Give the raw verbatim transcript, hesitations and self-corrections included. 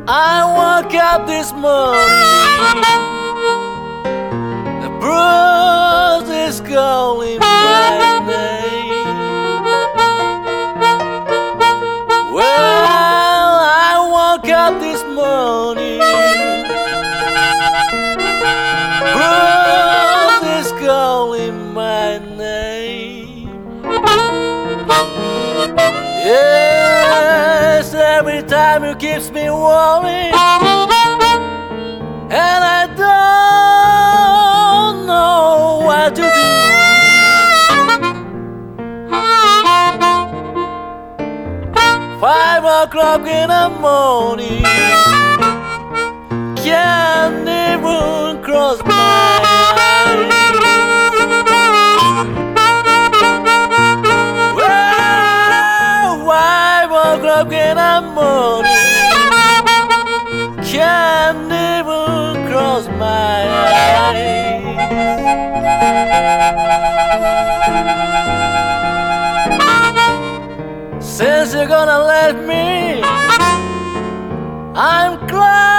I woke up this morning, the bruise is calling my name. Well, I woke up this morning, bruise is calling my name. Yes, every time it keeps me worrying, and I don't know what to do. Five o'clock in the morning, can't even cross my eyes. O'clock in the morning, can't even cross my eyes. Since you're gonna let me, I'm glad.